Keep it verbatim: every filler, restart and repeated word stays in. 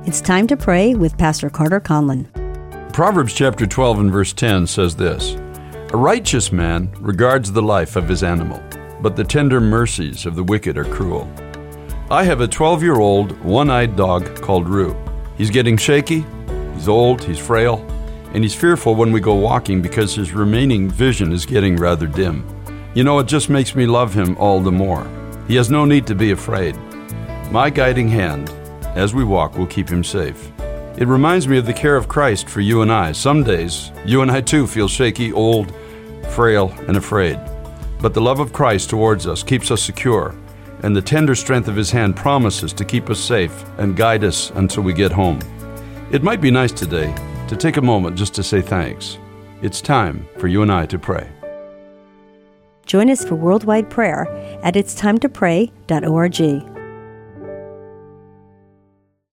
It's time to pray with Pastor Carter Conlon. Proverbs chapter twelve and verse ten says this, "A righteous man regards the life of his animal, but the tender mercies of the wicked are cruel." I have a twelve-year-old, one-eyed dog called Rue. He's getting shaky, he's old, he's frail, and he's fearful when we go walking because his remaining vision is getting rather dim. You know, it just makes me love him all the more. He has no need to be afraid. My guiding hand, as we walk, will keep him safe. It reminds me of the care of Christ for you and I. Some days, you and I too feel shaky, old, frail, and afraid. But the love of Christ towards us keeps us secure, and the tender strength of His hand promises to keep us safe and guide us until we get home. It might be nice today to take a moment just to say thanks. It's time for you and I to pray. Join us for worldwide prayer at its time to pray dot org.